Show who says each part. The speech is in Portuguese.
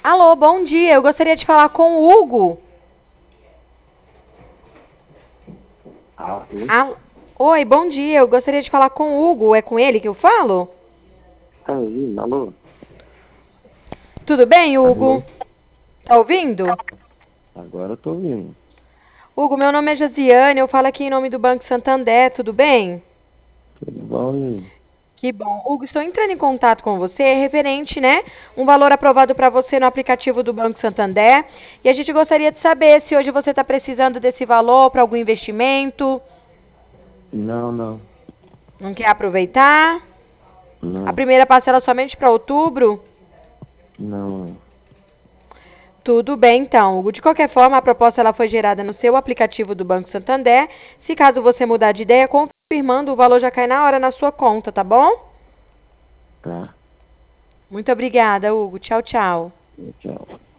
Speaker 1: Alô, bom dia. Eu gostaria de falar com o Hugo.
Speaker 2: Alô?
Speaker 1: Al- Oi, bom dia. Eu gostaria de falar com o Hugo. É com ele que eu falo?
Speaker 2: Aí, alô?
Speaker 1: Tudo bem, Hugo?
Speaker 2: Alô?
Speaker 1: Tá ouvindo?
Speaker 2: Agora eu tô ouvindo.
Speaker 1: Hugo, meu nome é Josiane. Eu falo aqui em nome do Banco Santander. Tudo bem?
Speaker 2: Tudo bom? E aí?
Speaker 1: Que bom. Hugo, estou entrando em contato com você referente, né? Um valor aprovado para você no aplicativo do Banco Santander. E a gente gostaria de saber se hoje você está precisando desse valor para algum investimento.
Speaker 2: Não, não,
Speaker 1: Não quer aproveitar? A
Speaker 2: não,
Speaker 1: primeira parcela somente para outubro?
Speaker 2: não.
Speaker 1: Tudo bem, então, Hugo. De qualquer forma, a proposta ela foi gerada no seu aplicativo do Banco Santander. Se caso você mudar de ideia, confirmando, o valor já cai na hora na sua conta, tá bom?
Speaker 2: Tá,
Speaker 1: Muito obrigada, Hugo. Tchau, tchau.
Speaker 2: tchau.